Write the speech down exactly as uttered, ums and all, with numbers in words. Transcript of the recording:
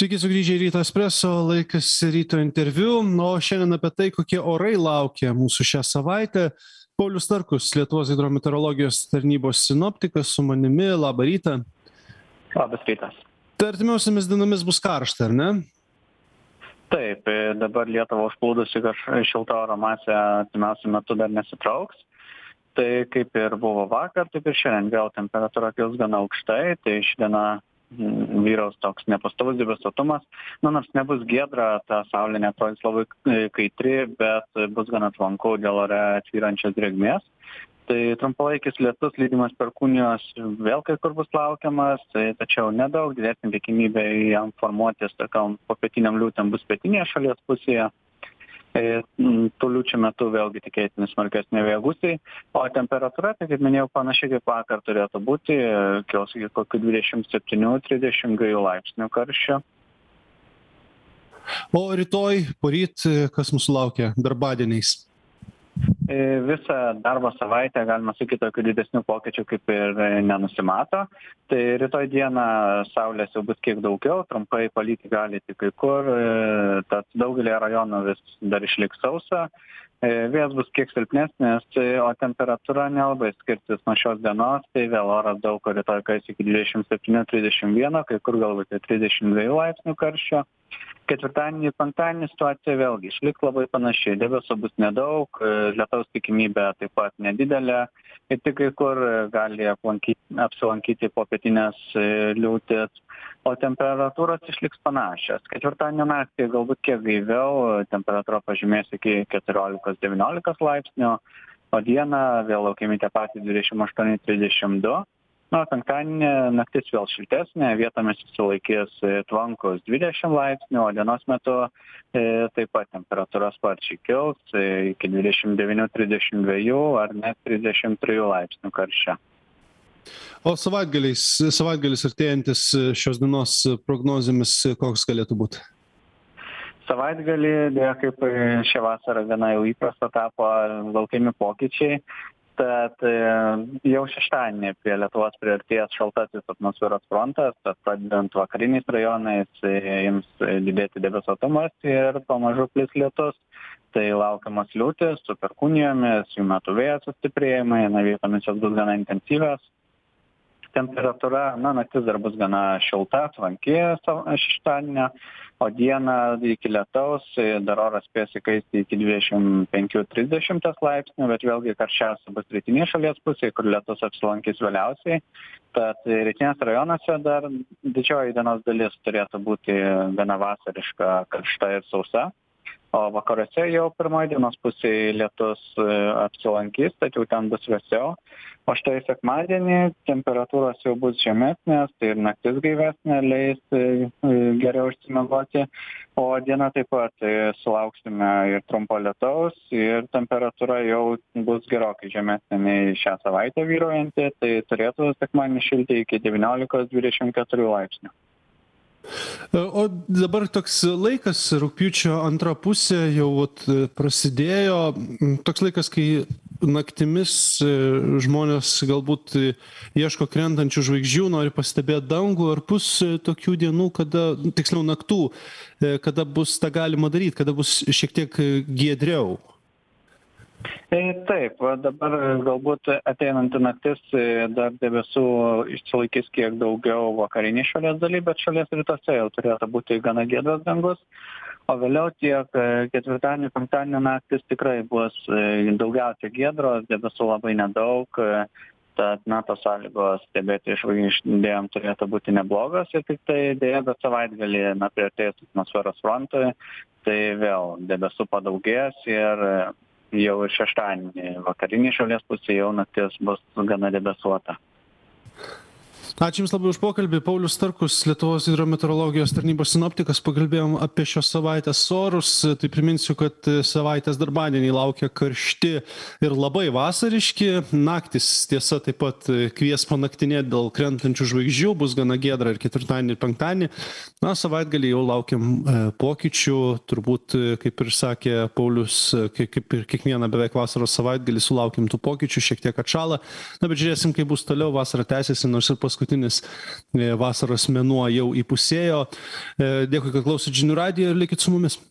Sveiki sugrįžę į Ryto Espresso, laikas ryto interviu. O šiandien apie tai, kokie orai laukia mūsų šią savaitę. Paulius Starkus, Lietuvos hidrometeorologijos tarnybos sinoptikas, su manimi. Labą rytą. Labas rytas. Tai artimiausiamis dienomis bus karšta, ar ne? Taip, dabar Lietuvą užplūdusi šilta oro masė artimiausiu metu dar nesitrauks. Tai kaip ir buvo vakar, taip ir šiandien vėl temperatūra kils gana aukštai, tai ši diena vyraus toks nepastovus debesuotumas. Na, nors nebus giedra, ta saulė neatrodys labai kaitri, bet bus gana tvanku dėl ore tvyrančios drėgmės. Tai trumpalaikis lietus lydimas perkūnijos vėl kai kur bus laukiamas, tai, tačiau nedaug, didesnė tikimybė jam formuotis tokiam popietiniam liūtėm bus pietinėje šalies pusėje. Tų liūčių metu vėlgi tikėtini smarkesni vėjo gūsiai, o temperatūra, tai kaip minėjau, panašiai kaip vakar turėtų būti, kils iki kokių dvidešimt septynių trisdešimt dviejų laipsnių karščio. O rytoj, poryt, kas mūsų laukia darbadieniais? Visą darbo savaitę, galima sakyti, tokių didesnių pokyčių kaip ir nenusimato. Tai rytoj dieną saulės jau bus kiek daugiau, trumpai palyti gali tik kai kur, tad daugelį rajonų vis dar išliks sausa. Vėjas bus kiek silpnesnis, o temperatūra nelabai skirtis nuo šios dienos, tai vėl oras daug kur rytoj kais iki dvidešimt septynių trisdešimt vieno, kai kur galbūt trisdešimt dviejų laipsnių karščio. Ketvirtadienį, penktadienį situacija vėlgi išliks labai panašiai, debesų bus nedaug, lietaus tikimybė taip pat nedidelė ir tik kai kur gali apsilankyti popietinės liūtys, o temperatūros išliks panašios. Ketvirtadienio naktį galbūt kiek gaiviau, temperatūra pažymės iki keturiolikos devyniolikos laipsnių, o dieną vėl laukiami tie patys dvidešimt aštuoni trisdešimt du. Na, penktadienį naktis vėl šiltesnė, vietomis išsilaikys tvankus dvidešimt laipsnių, o dienos metu e, taip pat temperatūra sparčiai kils e, iki dvidešimt devynių trisdešimt dviejų ar net trisdešimt trijų laipsnių karščio. O savaitgaliais, savaitgalis artėjantis šios dienos prognozėmis, koks galėtų būti? Savaitgalį, dėja, kaip šią vasarą gana jau įprasta tapo, laukiami pokyčiai. Tad jau šeštadienį prie Lietuvos priartės šaltasis atmosferos frontas, tad pradedant vakariniais rajonais ims didėti debesuotumas ir pamažu plis lietus. Tai laukiamas liūtis su perkūnijomis, jų metu vėjo sustiprėjimai, na, vietomis jos bus gana intensyvios. Temperatūra, na, naktis dar bus gana šilta, tvanki šeštadienio, o dieną iki lietaus dar oras spės įkaisti iki dvidešimt penkių trisdešimt laipsnių, bet vėlgi karščiausia bus rytinėje šalies pusėje, kur lietus apsilankys vėliausiai. Tad rytinės rajonuose dar didžioji dienos dalis turėtų būti gana vasariška, karšta ir sausa. O vakaruose jau pirmoji dienos pusėje lietus apsilankys, tačiau ten bus vėsiau. O štai sekmadienį temperatūros jau bus žemesnės, tai ir naktis gaivesnė, leis geriau išsimiegoti. O dieną taip pat sulauksime ir trumpo lietaus ir temperatūra jau bus gerokai žemesnė nei šią savaitę vyruojanti, tai turėtų sekmadienį šilti iki devyniolikos dvidešimt keturių laipsnių. O dabar toks laikas, rugpjūčio antra pusė jau vat, prasidėjo, toks laikas, kai naktimis žmonės galbūt ieško krentančių žvaigždžių, nori pastebėti dangų, ar bus tokių dienų, kada, tiksliau naktų, kada bus tą galima daryti, kada bus šiek tiek giedriau? Taip, dabar galbūt ateinanti naktis dar debesų išsilaikys kiek daugiau vakarinį šalies daly, bet šalies rytuose jau turėtų būti gana giedras dangus, o vėliau tiek ketvirtadienį, penktadienį naktis tikrai bus daugiausia giedros, debesų labai nedaug, tad na, tos sąlygos stebėti žvaigždėm turėtų būti neblogos ir tik tai dėja, bet savaitgalį na, priartėjus atmosferos frontui, tai vėl debesų padaugės ir jau ir šeštadienį vakarinį šalies pusė jau naktis bus gana debesuota. Ačiū Jums labai už pokalbį. Paulius Starkus, Lietuvos hidrometeorologijos tarnybos sinoptikas, pakalbėjom apie šios savaitės orus. Tai priminsiu, kad savaitės darbadieniai laukia karšti ir labai vasariški. Naktis tiesa taip pat kvies panaktinėti dėl krentančių žvaigždžių, bus gana giedra ir ketvirtadienį ir penktadienį. Na, savaitgalį jau laukiam pokyčių, turbūt, kaip ir sakė Paulius, kaip ir kiekvieną beveik vasaros savaitgalį sulaukiam tų pokyčių, šiek tiek atšąla. Na, bet žiūrėsim, kaip bus toliau, vasara tęsiasi, nors ir paskui paskutinis vasaros mėnuo jau įpusėjo. Dėkui, kad klausot žinių radijo ir likit su mumis.